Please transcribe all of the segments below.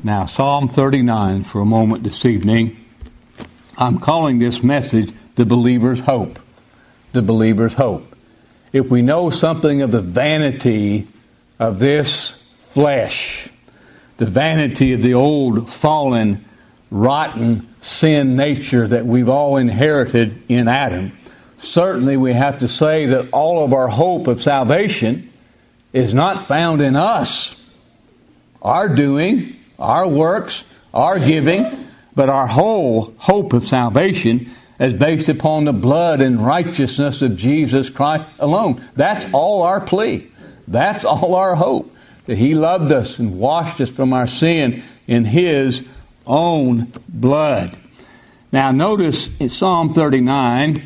Now, Psalm 39 for a moment this evening. I'm calling this message the believer's hope. The believer's hope. If we know something of the vanity of this flesh, the vanity of the old, fallen, rotten, sin nature that we've all inherited in Adam, certainly we have to say that all of our hope of salvation is not found in us, our doing, our works, our giving, but our whole hope of salvation is based upon the blood and righteousness of Jesus Christ alone. That's all our plea. That's all our hope, that He loved us and washed us from our sin in His own blood. Now notice in Psalm 39,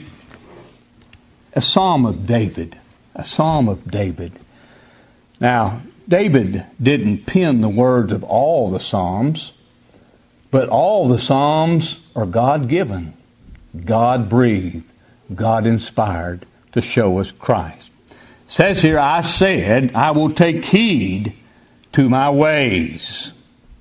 a Psalm of David. A Psalm of David. Now, David didn't pen the words of all the Psalms, but all the Psalms are God-given, God-breathed, God-inspired to show us Christ. It says here, I said, I will take heed to my ways,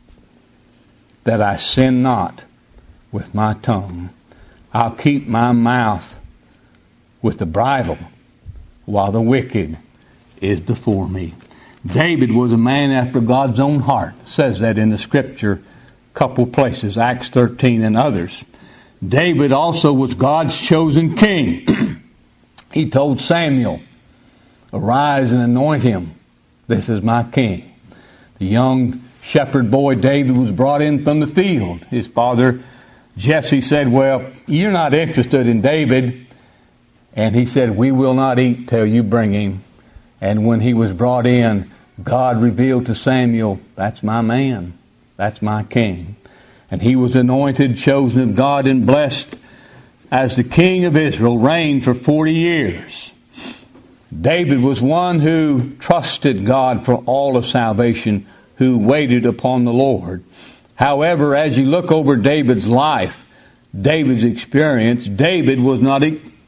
that I sin not with my tongue. I'll keep my mouth with the bridle while the wicked is before me. David was a man after God's own heart. It says that in the Scripture, a couple places, Acts 13 and others. David also was God's chosen king. He told Samuel, arise and anoint him. This is my king. The young shepherd boy David was brought in from the field. His father Jesse said, well, you're not interested in David. And he said, we will not eat till you bring him. And when he was brought in, God revealed to Samuel, that's my man. That's my king. And he was anointed, chosen of God, and blessed as the king of Israel, reigned for 40 years. David was one who trusted God for all of salvation, who waited upon the Lord. However, as you look over David's life, David's experience, David was not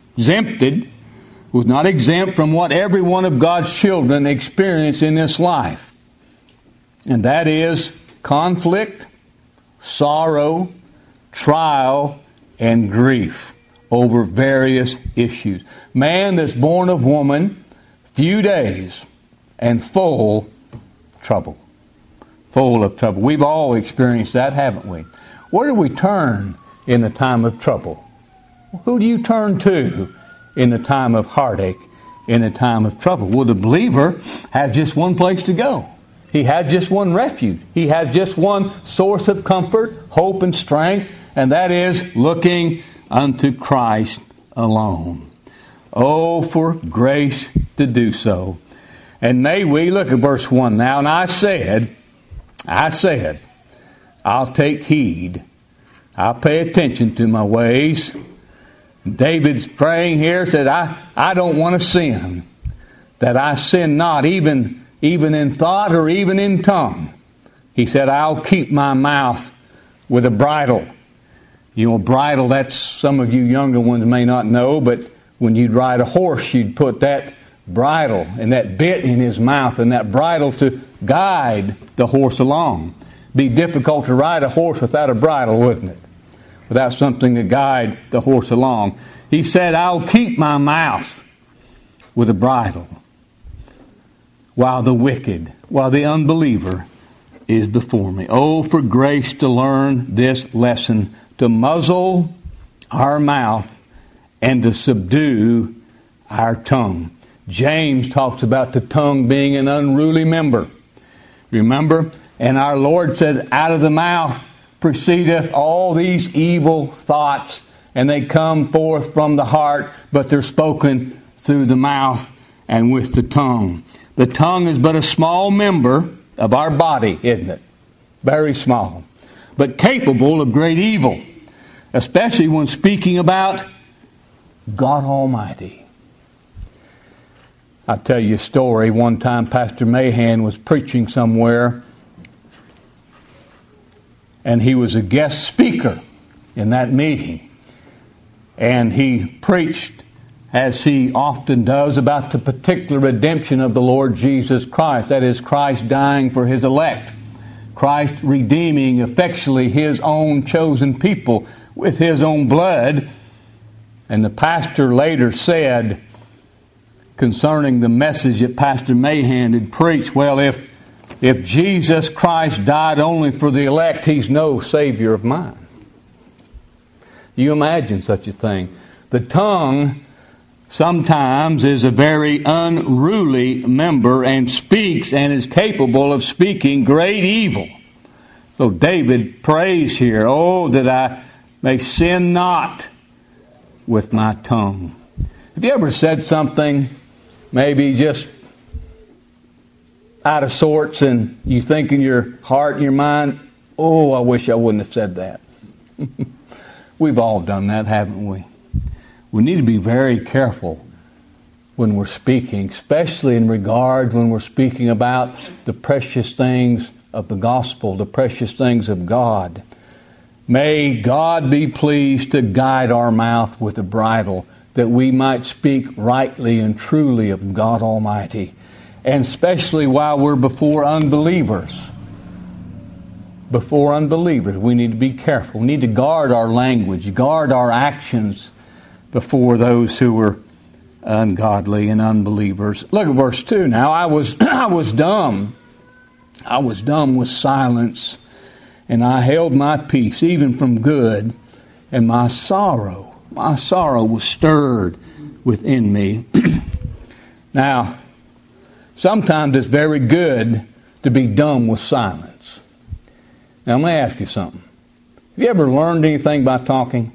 exempt from what every one of God's children experienced in this life. And that is conflict, sorrow, trial, and grief over various issues. Man that's born of woman, few days, and full trouble. Full of trouble. We've all experienced that, haven't we? Where do we turn in the time of trouble? Who do you turn to in the time of heartache, in the time of trouble? Well, the believer has just one place to go. He had just one refuge. He had just one source of comfort, hope, and strength, and that is looking unto Christ alone. Oh, for grace to do so. And may we, look at verse 1 now, and I said, I'll take heed. I'll pay attention to my ways. David's praying here, said, I don't want to sin, that I sin not, even in thought or even in tongue. He said, I'll keep my mouth with a bridle. You know, bridle, that's, some of you younger ones may not know, but when you'd ride a horse, you'd put that bridle and that bit in his mouth and that bridle to guide the horse along. Be difficult to ride a horse without a bridle, wouldn't it? Without something to guide the horse along. He said, I'll keep my mouth with a bridle while the unbeliever is before me. Oh, for grace to learn this lesson, to muzzle our mouth and to subdue our tongue. James talks about the tongue being an unruly member. Remember? And our Lord said, out of the mouth proceedeth all these evil thoughts, and they come forth from the heart, but they're spoken through the mouth and with the tongue. The tongue is but a small member of our body, isn't it? Very small. But capable of great evil, especially when speaking about God Almighty. I'll tell you a story. One time Pastor Mahan was preaching somewhere, and he was a guest speaker in that meeting. And he preached, as he often does, about the particular redemption of the Lord Jesus Christ. That is, Christ dying for His elect. Christ redeeming effectually His own chosen people with His own blood. And the pastor later said concerning the message that Pastor Mahan had preached, well, if Jesus Christ died only for the elect, He's no Savior of mine. You imagine such a thing. The tongue sometimes is a very unruly member and speaks and is capable of speaking great evil. So David prays here, oh, that I may sin not with my tongue. Have you ever said something maybe just out of sorts and you think in your heart and your mind, oh, I wish I wouldn't have said that. We've all done that, haven't we? We need to be very careful when we're speaking, especially in regard when we're speaking about the precious things of the gospel, the precious things of God. May God be pleased to guide our mouth with a bridle, that we might speak rightly and truly of God Almighty, and especially while we're before unbelievers. Before unbelievers, we need to be careful. We need to guard our language, guard our actions before those who are ungodly and unbelievers. Look at verse 2 now. I was dumb. I was dumb with silence, and I held my peace even from good, and my sorrow was stirred within me. Now, sometimes it's very good to be dumb with silence. Now, let me ask you something. Have you ever learned anything by talking?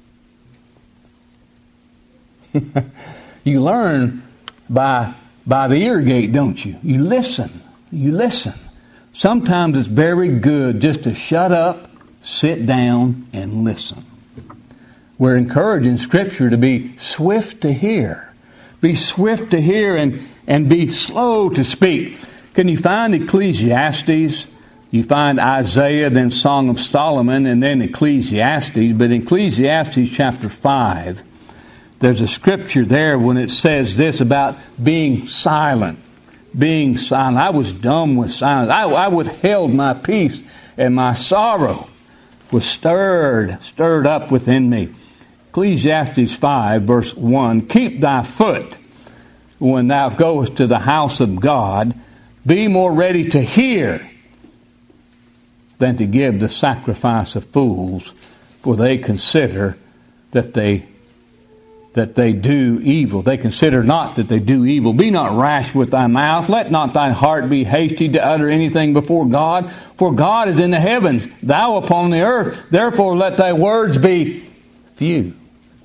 You learn by the ear gate, don't you? You listen. Sometimes it's very good just to shut up, sit down, and listen. We're encouraged in Scripture to be swift to hear. Be swift to hear and be slow to speak. Can you find Ecclesiastes? You find Isaiah, then Song of Solomon, and then Ecclesiastes. But in Ecclesiastes chapter 5, there's a scripture there when it says this about being silent. Being silent. I was dumb with silence. I withheld my peace, and my sorrow was stirred up within me. Ecclesiastes 5, verse 1, keep thy foot when thou goest to the house of God. Be more ready to hear than to give the sacrifice of fools, for they consider that they do evil. They consider not that they do evil. Be not rash with thy mouth. Let not thine heart be hasty to utter anything before God. For God is in the heavens, thou upon the earth. Therefore let thy words be few.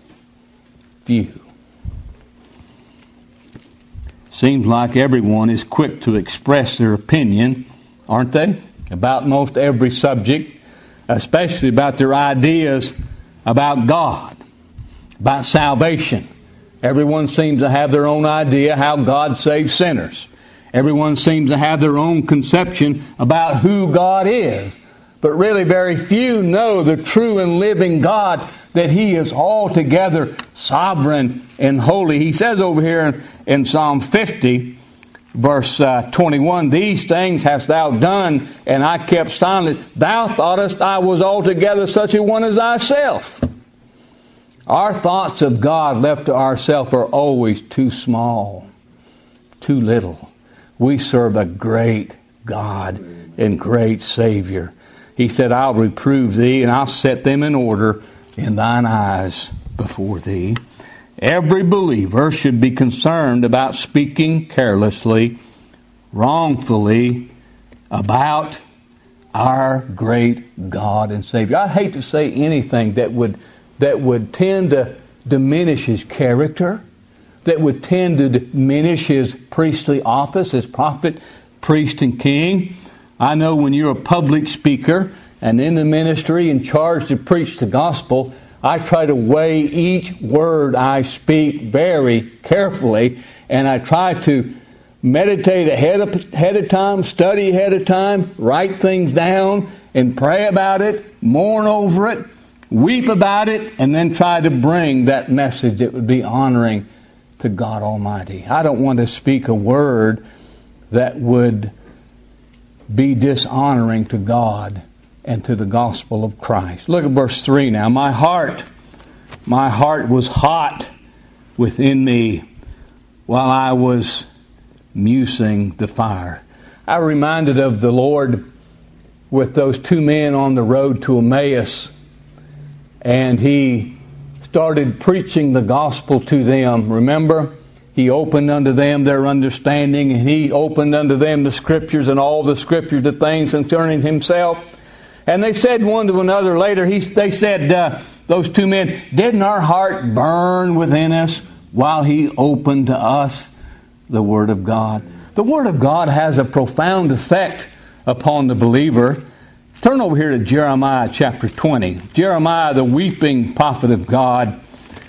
Seems like everyone is quick to express their opinion, aren't they? About most every subject, especially about their ideas about God, about salvation. Everyone seems to have their own idea how God saves sinners. Everyone seems to have their own conception about who God is. But really very few know the true and living God, that He is altogether sovereign and holy. He says over here in Psalm 50, verse 21, these things hast thou done, and I kept silent. Thou thoughtest I was altogether such a one as thyself. Our thoughts of God left to ourselves are always too small, too little. We serve a great God and great Savior. He said, I'll reprove thee, and I'll set them in order in thine eyes before thee. Every believer should be concerned about speaking carelessly, wrongfully, about our great God and Savior. I'd hate to say anything that would tend to diminish His character, that would tend to diminish His priestly office as prophet, priest, and king. I know when you're a public speaker and in the ministry and charged to preach the gospel, I try to weigh each word I speak very carefully, and I try to meditate ahead of time, study ahead of time, write things down, and pray about it, mourn over it, weep about it, and then try to bring that message that would be honoring to God Almighty. I don't want to speak a word that would be dishonoring to God and to the gospel of Christ. Look at verse 3 now. My heart was hot within me while I was musing the fire. I reminded of the Lord with those two men on the road to Emmaus, and He started preaching the gospel to them. Remember? He opened unto them their understanding, and He opened unto them the Scriptures, and all the Scriptures, the things concerning Himself. And they said one to another later, they said, those two men, didn't our heart burn within us while He opened to us the Word of God? The Word of God has a profound effect upon the believer. Turn over here to Jeremiah chapter 20. Jeremiah, the weeping prophet of God.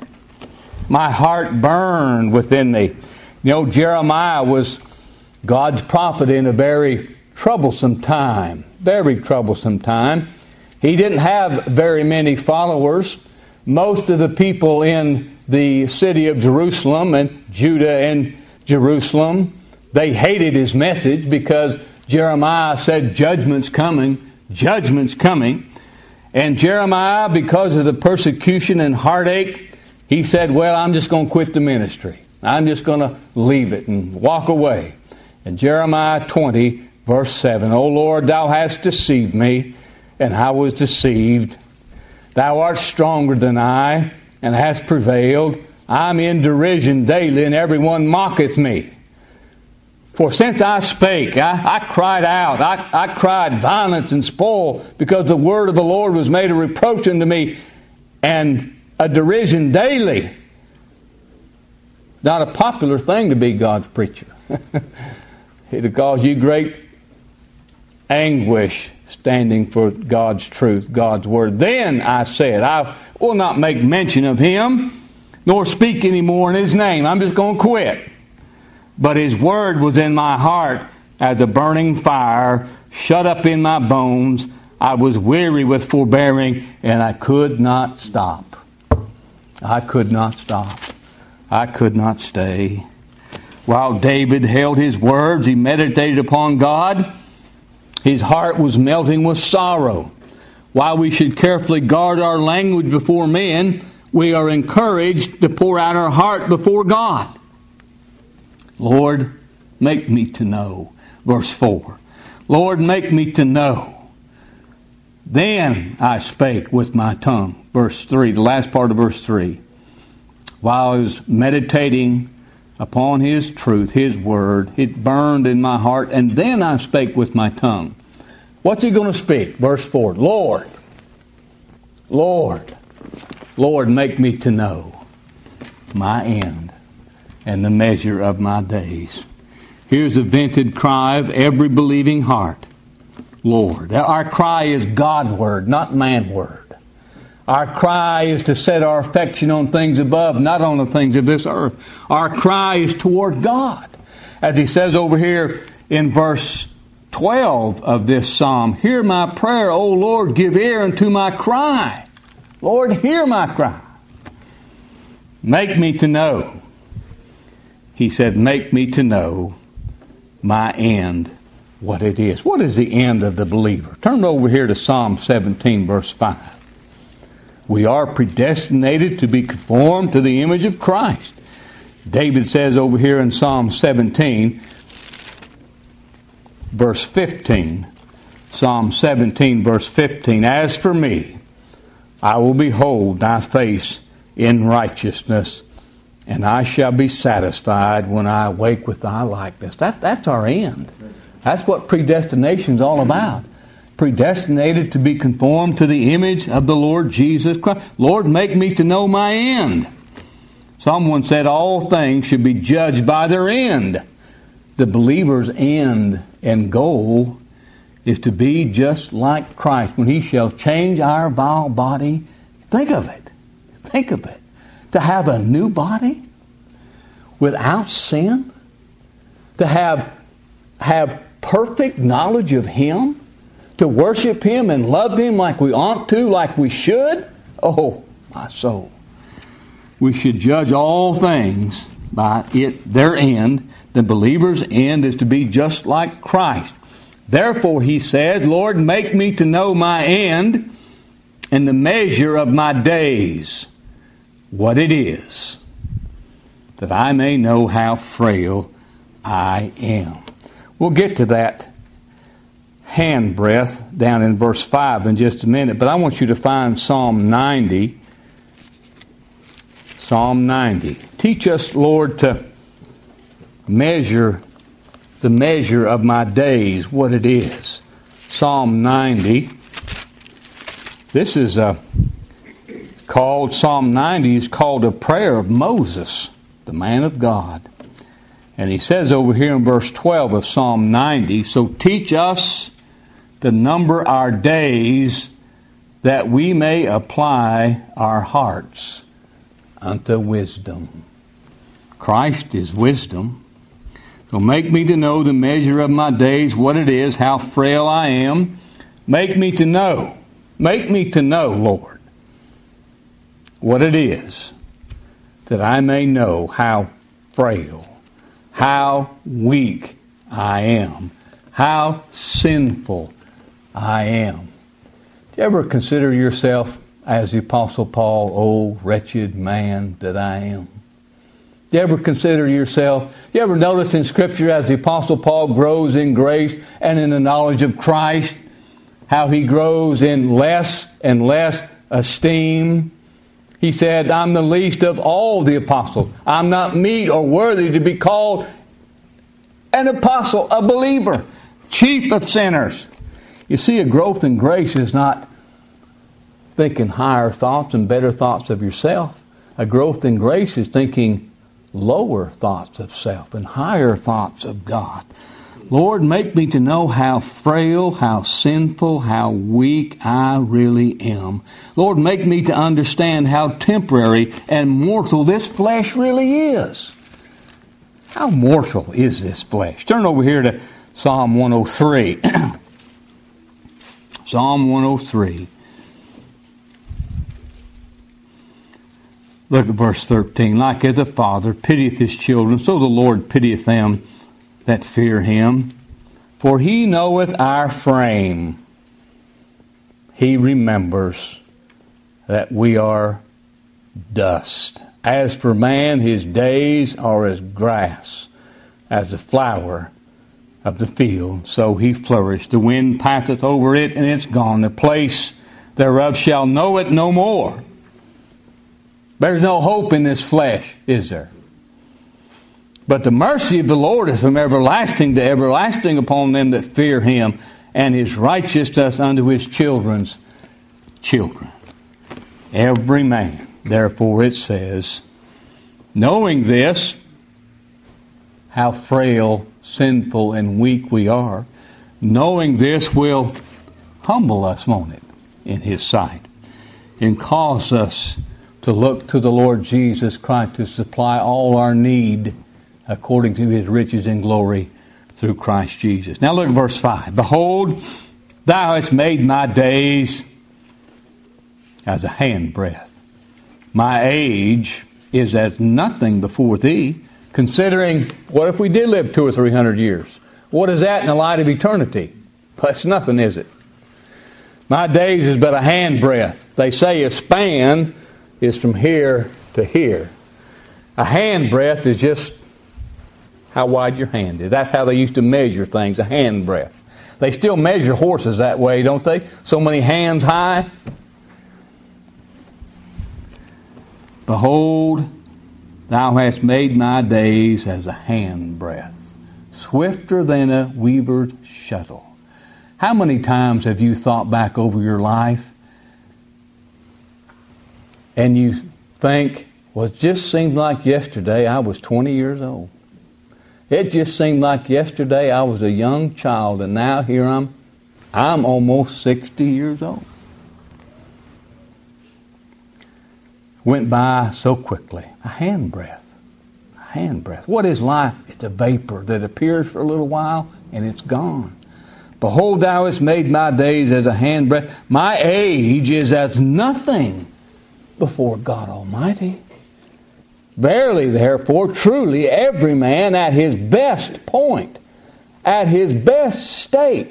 My heart burned within me. You know, Jeremiah was God's prophet in a very troublesome time. Very troublesome time. He didn't have very many followers. Most of the people in the city of Jerusalem and Judah and Jerusalem, they hated his message because Jeremiah said, judgment's coming, judgment's coming. And Jeremiah, because of the persecution and heartache, he said, well, I'm just going to quit the ministry. I'm just going to leave it and walk away. And Jeremiah 20, verse 7, O Lord, Thou hast deceived me, and I was deceived. Thou art stronger than I, and hast prevailed. I'm in derision daily, and everyone mocketh me. For since I spake, I cried out, I cried violence and spoil, because the word of the Lord was made a reproach unto me, and a derision daily. Not a popular thing to be God's preacher. It'll cause you great anguish standing for God's truth, God's word. Then I said, I will not make mention of Him, nor speak any more in His name. I'm just going to quit. But His word was in my heart as a burning fire, shut up in my bones. I was weary with forbearing, and I could not stop. I could not stop. I could not stay. While David held his words, he meditated upon God. His heart was melting with sorrow. While we should carefully guard our language before men, we are encouraged to pour out our heart before God. Lord, make me to know. Verse 4. Lord, make me to know. Then I spake with my tongue. Verse 3, the last part of verse 3. While I was meditating upon His truth, His word, it burned in my heart, and then I spake with my tongue. What's He going to speak? Verse 4. Lord, Lord, Lord, make me to know my end and the measure of my days. Here's the vented cry of every believing heart. Lord. Our cry is God word, not man word. Our cry is to set our affection on things above, not on the things of this earth. Our cry is toward God. As he says over here in verse 12 of this psalm, hear my prayer, O Lord, give ear unto my cry. Lord, hear my cry. Make me to know. He said, make me to know my end, what it is. What is the end of the believer? Turn over here to Psalm 17, verse 5. We are predestinated to be conformed to the image of Christ. David says over here in Psalm 17, verse 15, Psalm 17, verse 15, as for me, I will behold thy face in righteousness, and I shall be satisfied when I awake with thy likeness. That's our end. That's what predestination is all about. Predestinated to be conformed to the image of the Lord Jesus Christ. Lord, make me to know my end. Someone said all things should be judged by their end. The believer's end and goal is to be just like Christ. When He shall change our vile body, think of it. Think of it. To have a new body without sin. To have perfect knowledge of Him. To worship Him and love Him like we ought to, like we should. Oh, my soul. We should judge all things by their end. The believer's end is to be just like Christ. Therefore, he said, Lord, make me to know my end and the measure of my days, what it is, that I may know how frail I am. We'll get to that hand breath down in verse 5 in just a minute, but I want you to find Psalm 90. Psalm 90. Teach us, Lord, to measure the measure of my days, what it is. Psalm 90. This is called, Psalm 90 is called a prayer of Moses, the man of God. And he says over here in verse 12 of Psalm 90, so teach us to number our days that we may apply our hearts unto wisdom. Christ is wisdom. So make me to know the measure of my days, what it is, how frail I am. Make me to know, Lord, what it is, that I may know how frail, how weak I am, how sinful I am. Do you ever consider yourself as the Apostle Paul, oh, wretched man that I am? Do you ever consider yourself, you ever notice in Scripture as the Apostle Paul grows in grace and in the knowledge of Christ, how he grows in less and less esteem? He said, I'm the least of all the apostles. I'm not meet or worthy to be called an apostle, a believer, chief of sinners. You see, a growth in grace is not thinking higher thoughts and better thoughts of yourself. A growth in grace is thinking lower thoughts of self and higher thoughts of God. Lord, make me to know how frail, how sinful, how weak I really am. Lord, make me to understand how temporary and mortal this flesh really is. How mortal is this flesh? Turn over here to Psalm 103. Psalm 103. Look at verse 13. Like as a father pitieth his children, so the Lord pitieth them that fear him. For he knoweth our frame. He remembers that we are dust. As for man, his days are as grass, as the flower of the field. So he flourished. The wind passeth over it, and it's gone. The place thereof shall know it no more. There's no hope in this flesh, is there? But the mercy of the Lord is from everlasting to everlasting upon them that fear him, and his righteousness unto his children's children. Every man, therefore it says, knowing this, how frail, sinful, and weak we are, knowing this will humble us, won't it, in his sight, and cause us to look to the Lord Jesus Christ to supply all our need according to his riches and glory through Christ Jesus. Now look at verse 5. Behold, thou hast made my days as a handbreadth. My age is as nothing before thee, considering, what if we did live 200 or 300 years? What is that in the light of eternity? That's nothing, is it? My days is but a handbreadth. They say a span is from here to here. A handbreadth is just how wide your hand is. That's how they used to measure things, a handbreadth. They still measure horses that way, don't they? So many hands high. Behold, thou hast made my days as a handbreadth, swifter than a weaver's shuttle. How many times have you thought back over your life and you think, well, it just seemed like yesterday I was 20 years old. It just seemed like yesterday I was a young child, and now here I'm almost 60 years old. Went by so quickly. A handbreadth. A handbreadth. What is life? It's a vapor that appears for a little while and it's gone. Behold, thou hast made my days as a handbreadth. My age is as nothing before God Almighty. Verily, therefore, truly, every man at his best point, at his best state,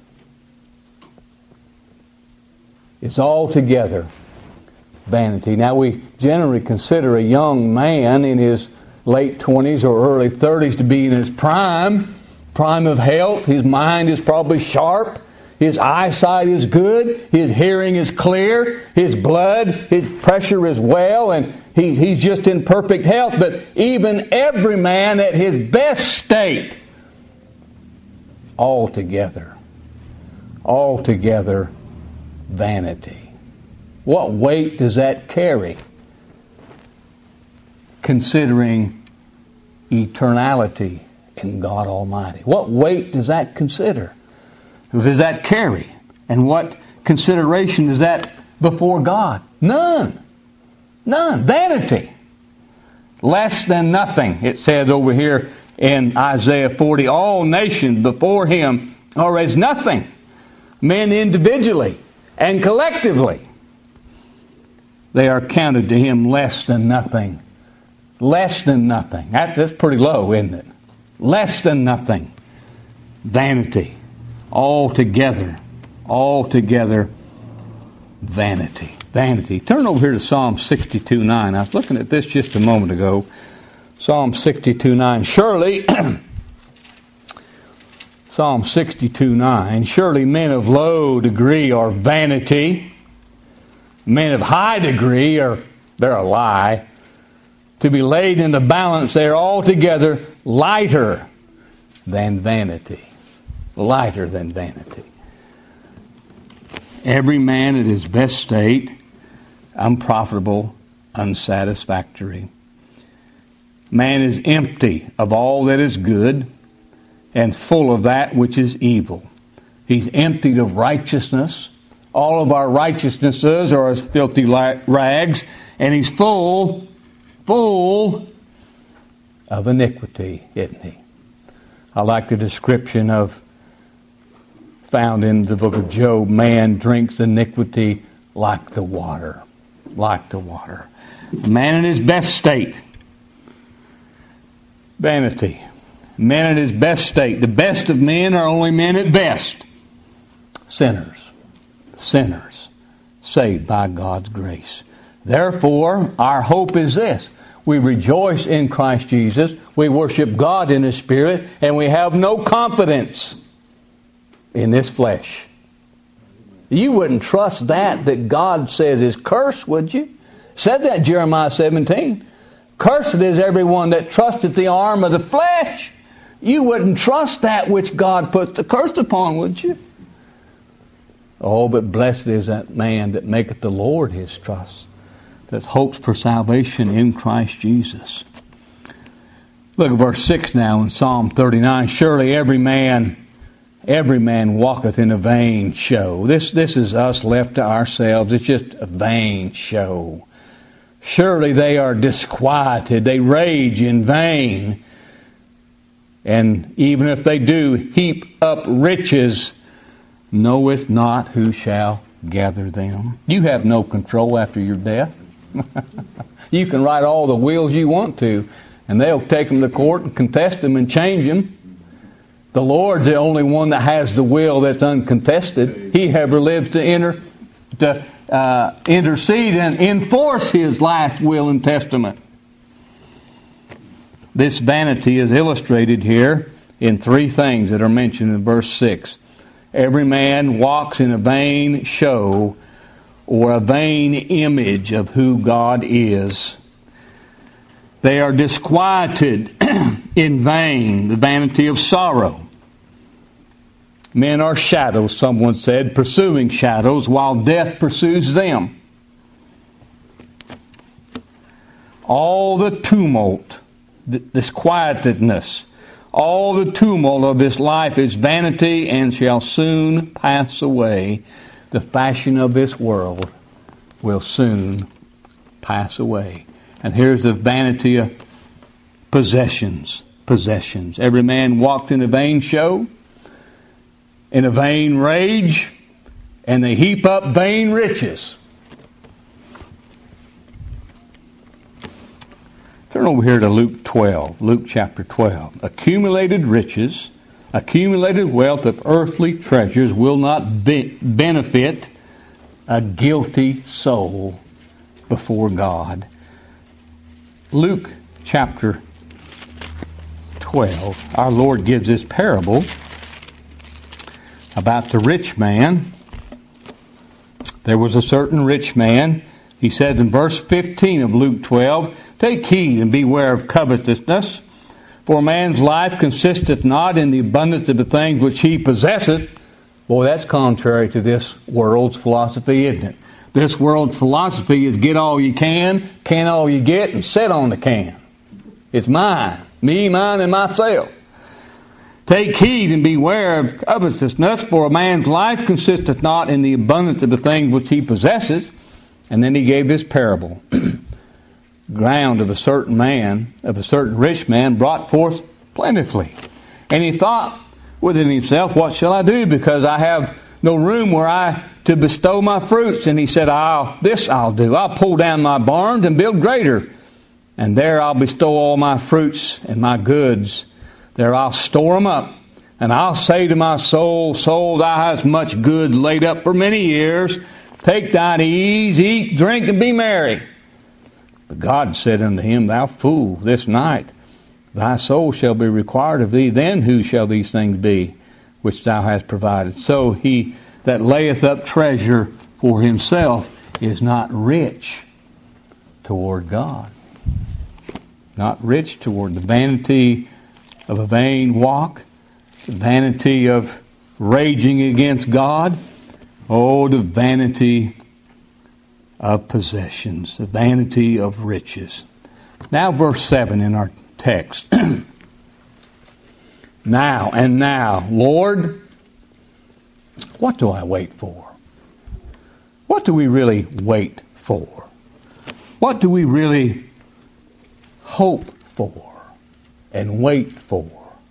it's altogether vanity. Now, we generally consider a young man in his late 20s or early 30s to be in his prime of health. His mind is probably sharp. His eyesight is good. His hearing is clear. His blood, his pressure is well, and he's just in perfect health. But even every man at his best state, altogether vanity. What weight does that carry, considering eternality in God Almighty? What weight does that carry? And what consideration is that before God? None. Vanity. Less than nothing, it says over here in Isaiah 40. All nations before Him are as nothing. Men individually and collectively, they are counted to Him less than nothing. Less than nothing. That's pretty low, isn't it? Less than nothing. Vanity. Altogether vanity. Vanity. Turn over here to Psalm 62:9. I was looking at this just a moment ago. Psalm 62:9. Surely, Psalm 62:9. Surely men of low degree are vanity. Men of high degree they're a lie. To be laid in the balance, they are altogether lighter than vanity. Lighter than vanity. Every man at his best state, unprofitable, unsatisfactory. Man is empty of all that is good and full of that which is evil. He's emptied of righteousness. All of our righteousnesses are as filthy rags, and he's full of iniquity, isn't he? I like the description found in the book of Job. Man drinks iniquity like the water. Like the water. A man in his best state. Vanity. Men in his best state. The best of men are only men at best. Sinners. Saved by God's grace. Therefore, our hope is this. We rejoice in Christ Jesus. We worship God in His Spirit. And we have no confidence in this flesh. You wouldn't trust that God says is cursed, would you? Said that in Jeremiah 17. Cursed is everyone that trusteth the arm of the flesh. You wouldn't trust that which God puts the curse upon, would you? Oh, but blessed is that man that maketh the Lord his trust, that hopes for salvation in Christ Jesus. Look at verse 6 now in Psalm 39. Surely every man walketh in a vain show. This is us left to ourselves. It's just a vain show. Surely they are disquieted. They rage in vain. And even if they do heap up riches, knoweth not who shall gather them. You have no control after your death. You can write all the wills you want to, and they'll take them to court and contest them and change them. The Lord's the only one that has the will that's uncontested. He ever lives to intercede and enforce His last will and testament. This vanity is illustrated here in three things that are mentioned in verse 6. Every man walks in a vain show or a vain image of who God is. They are disquieted in vain, the vanity of sorrow. Men are shadows, someone said, pursuing shadows while death pursues them. All the tumult, disquietedness, all the tumult of this life is vanity and shall soon pass away. The fashion of this world will soon pass away. And here's the vanity of possessions. Every man walked in a vain show, in a vain rage, and they heap up vain riches. Turn over here to Luke 12, Luke chapter 12. Accumulated riches Accumulated wealth of earthly treasures will not benefit a guilty soul before God. Luke chapter 12, our Lord gives this parable about the rich man. There was a certain rich man. He says in verse 15 of Luke 12, "Take heed and beware of covetousness, for man's life consisteth not in the abundance of the things which he possesseth." Boy, that's contrary to this world's philosophy, isn't it? This world's philosophy is get all you can all you get, and sit on the can. It's mine, me, mine, and myself. "Take heed and beware of covetousness, for a man's life consisteth not in the abundance of the things which he possesses." And then he gave this parable. Ground of a certain rich man, brought forth plentifully. And he thought within himself, "What shall I do? Because I have no room to bestow my fruits." And he said, I'll do. I'll pull down my barns and build greater. And there I'll bestow all my fruits and my goods. There I'll store them up. And I'll say to my soul, "Soul, thou hast much good laid up for many years. Take thine ease, eat, drink, and be merry." But God said unto him, "Thou fool, this night thy soul shall be required of thee. Then who shall these things be which thou hast provided?" So he that layeth up treasure for himself is not rich toward God. Not rich toward the vanity of a vain walk, the vanity of raging against God. Oh, the vanity of possessions, the vanity of riches. Now verse 7 in our text. Now, Lord, what do I wait for? What do we really wait for? What do we really hope for and wait for?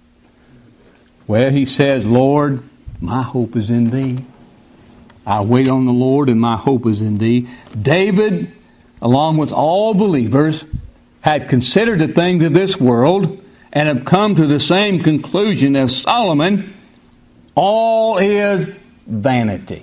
Well, he says, "Lord, my hope is in thee. I wait on the Lord, and my hope is in thee." David, along with all believers, had considered the things of this world and have come to the same conclusion as Solomon. All is vanity.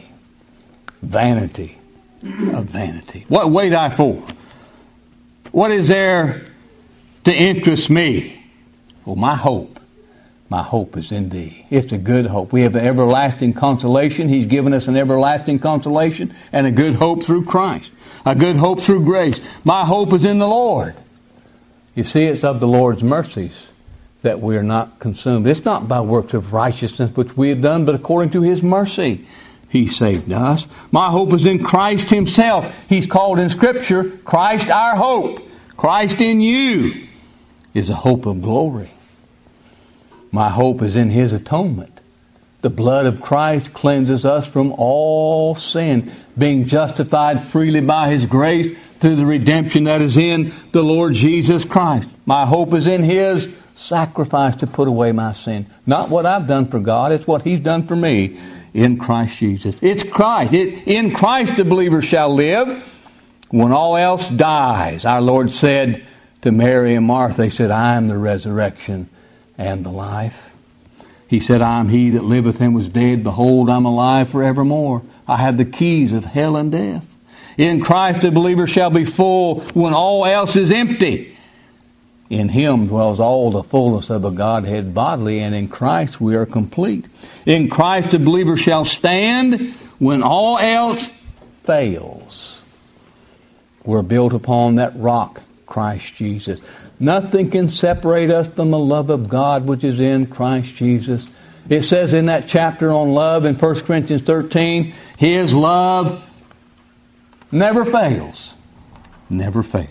Vanity of vanity. What wait I for? What is there to interest me? Well, my hope is in thee. It's a good hope. We have an everlasting consolation. He's given us an everlasting consolation and a good hope through Christ. A good hope through grace. My hope is in the Lord. You see, it's of the Lord's mercies that we are not consumed. It's not by works of righteousness which we have done, but according to His mercy He saved us. My hope is in Christ Himself. He's called in Scripture Christ our hope. Christ in you is a hope of glory. My hope is in His atonement. The blood of Christ cleanses us from all sin, being justified freely by His grace through the redemption that is in the Lord Jesus Christ. My hope is in His sacrifice to put away my sin. Not what I've done for God, it's what He's done for me in Christ Jesus. It's Christ. In Christ the believer shall live when all else dies. Our Lord said to Mary and Martha, He said, "I am the resurrection and the life." He said, "I am He that liveth and was dead. Behold, I'm alive forevermore. I have the keys of hell and death. In Christ the believer shall be full when all else is empty. In Him dwells all the fullness of a Godhead bodily, and in Christ we are complete. In Christ the believer shall stand when all else fails." We're built upon that rock, Christ Jesus. Nothing can separate us from the love of God which is in Christ Jesus. It says in that chapter on love in 1 Corinthians 13, His love never fails. Never fails.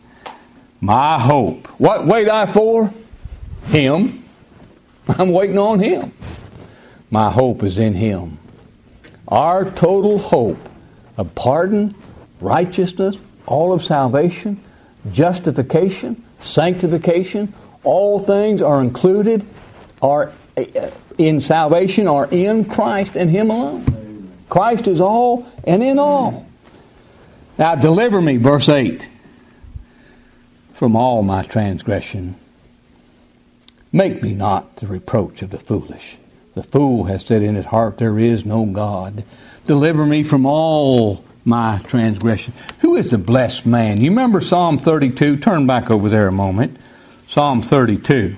My hope. What wait I for? Him. I'm waiting on Him. My hope is in Him. Our total hope of pardon, righteousness, all of salvation, justification, sanctification, all things are included, are in salvation, are in Christ and Him alone. Christ is all and in all. Now deliver me, verse 8, from all my transgression Make me not the reproach of the foolish. The fool has said in his heart, there is no God. Deliver me from all my transgression. Who is the blessed man? You remember Psalm 32? Turn back over there a moment. Psalm 32.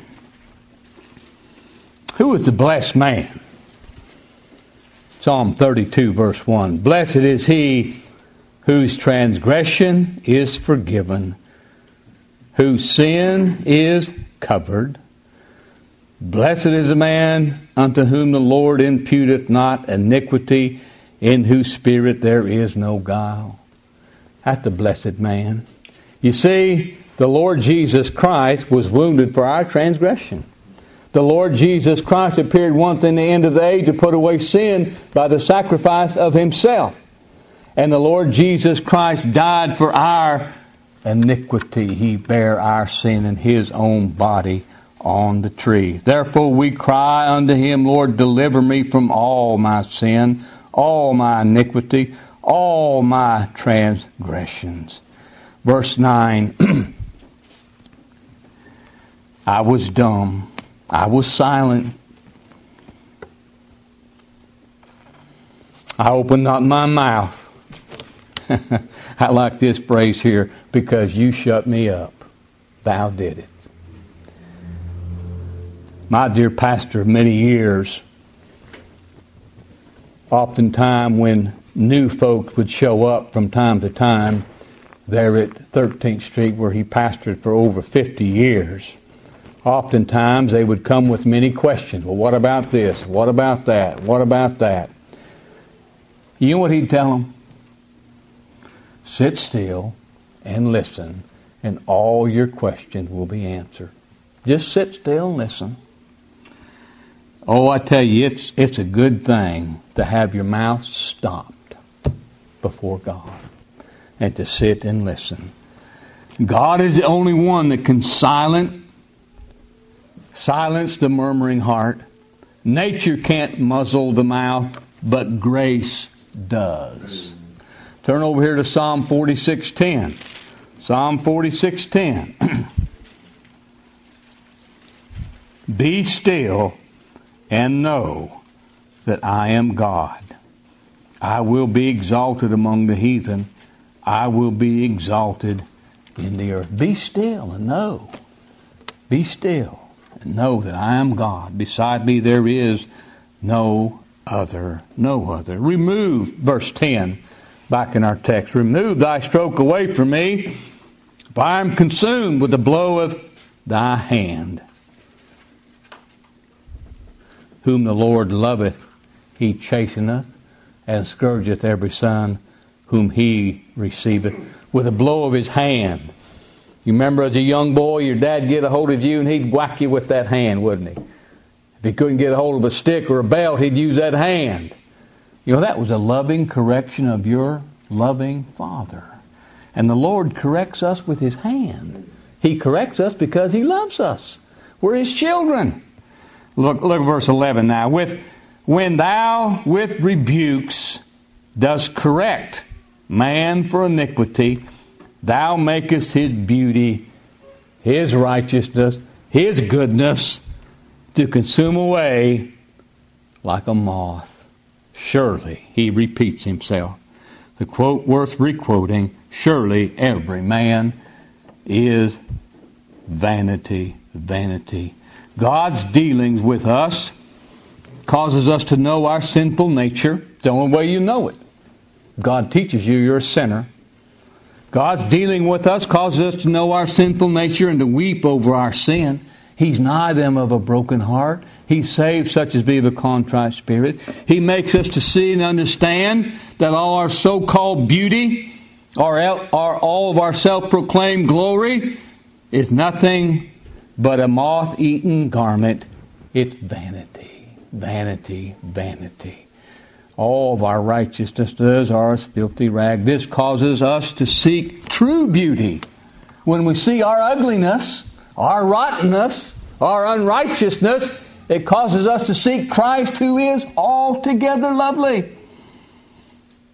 Who is the blessed man? Psalm 32 verse 1. Blessed is he whose transgression is forgiven, whose sin is covered. Blessed is the man unto whom the Lord imputeth not iniquity, in whose spirit there is no guile. That's the blessed man. You see, the Lord Jesus Christ was wounded for our transgression. The Lord Jesus Christ appeared once in the end of the age to put away sin by the sacrifice of Himself. And the Lord Jesus Christ died for our iniquity. He bare our sin in His own body on the tree. Therefore we cry unto Him, Lord, deliver me from all my sin, all my iniquity, all my transgressions. Verse 9, I was dumb, I was silent, I opened not my mouth. I like this phrase here, because you shut me up, thou didst. My dear pastor of many years, oftentimes when new folks would show up from time to time there at 13th Street where he pastored for over 50 years, oftentimes they would come with many questions. Well, what about this? What about that? What about that? You know what he'd tell them? Sit still and listen, and all your questions will be answered. Just sit still and listen. Oh, I tell you, it's a good thing to have your mouth stopped before God and to sit and listen. God is the only one that can silence the murmuring heart. Nature can't muzzle the mouth, but grace does. Turn over here to Psalm 46:10. Psalm 46:10. Be still and know that I am God. I will be exalted among the heathen. I will be exalted in the earth. Be still and know. Be still and know that I am God. Beside me there is no other. No other. Remove, verse 10, back in our text. Remove thy stroke away from me, for I am consumed with the blow of thy hand. Whom the Lord loveth, He chasteneth, and scourgeth every son whom He receiveth. With a blow of His hand. You remember as a young boy, your dad get a hold of you and he'd whack you with that hand, wouldn't he? If he couldn't get a hold of a stick or a belt, he'd use that hand. You know, that was a loving correction of your loving Father. And the Lord corrects us with His hand. He corrects us because He loves us. We're His children. Look at verse 11 now. When thou with rebukes dost correct man for iniquity, thou makest his beauty, his righteousness, his goodness to consume away like a moth. Surely, he repeats himself. The quote worth requoting, surely every man is vanity, vanity. God's dealings with us causes us to know our sinful nature. It's the only way you know it. God teaches you you're a sinner. God's dealing with us causes us to know our sinful nature and to weep over our sin. He's nigh them of a broken heart. He saves such as be of a contrite spirit. He makes us to see and understand that all our so-called beauty, or all of our self-proclaimed glory, is nothing but a moth-eaten garment. It's vanity, vanity, vanity. All of our righteousnesses are as filthy rag. This causes us to seek true beauty. When we see our ugliness, our rottenness, our unrighteousness, it causes us to seek Christ who is altogether lovely.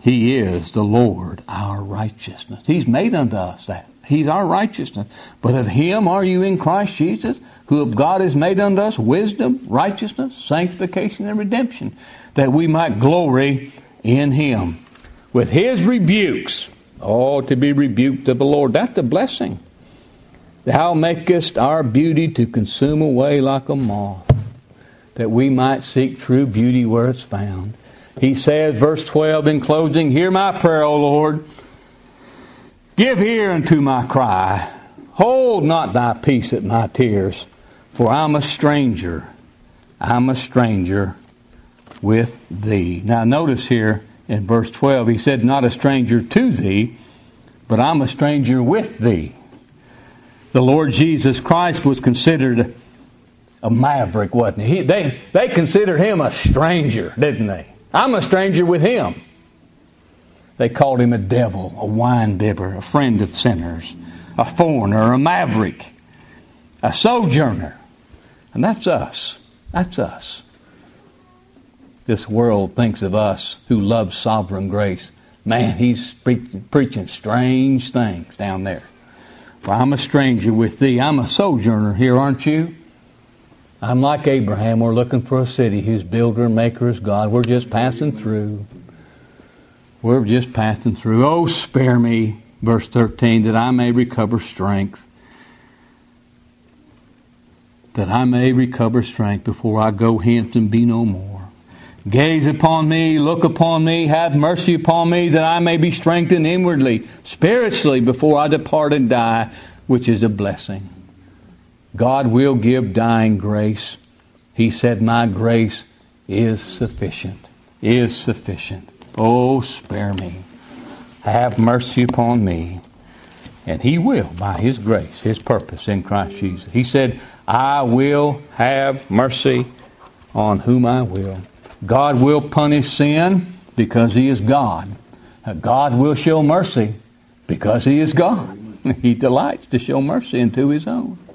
He is the Lord our righteousness. He's made unto us that. He's our righteousness. But of Him are you in Christ Jesus, who of God has made unto us wisdom, righteousness, sanctification, and redemption, that we might glory in Him. With His rebukes, to be rebuked of the Lord. That's a blessing. Thou makest our beauty to consume away like a moth, that we might seek true beauty where it's found. He says, verse 12 in closing, hear my prayer, O Lord. Give ear unto my cry. Hold not thy peace at my tears, for I'm a stranger. I'm a stranger with thee. Now notice here in verse 12, he said, not a stranger to thee, but I'm a stranger with thee. The Lord Jesus Christ was considered a maverick, wasn't he? They considered Him a stranger, didn't they? I'm a stranger with Him. They called Him a devil, a wine-bibber, a friend of sinners, a foreigner, a maverick, a sojourner. And that's us. That's us. This world thinks of us who love sovereign grace. Man, he's preaching strange things down there. For I'm a stranger with thee. I'm a sojourner here, aren't you? I'm like Abraham. We're looking for a city whose builder and maker is God. We're just passing through. We're just passing through. Oh, spare me, verse 13, that I may recover strength. That I may recover strength before I go hence and be no more. Gaze upon me, look upon me, have mercy upon me, that I may be strengthened inwardly, spiritually, before I depart and die, which is a blessing. God will give dying grace. He said, my grace is sufficient. Is sufficient. Oh, spare me. Have mercy upon me. And He will, by His grace, His purpose in Christ Jesus. He said, I will have mercy on whom I will. God will punish sin because He is God. God will show mercy because He is God. He delights to show mercy unto His own.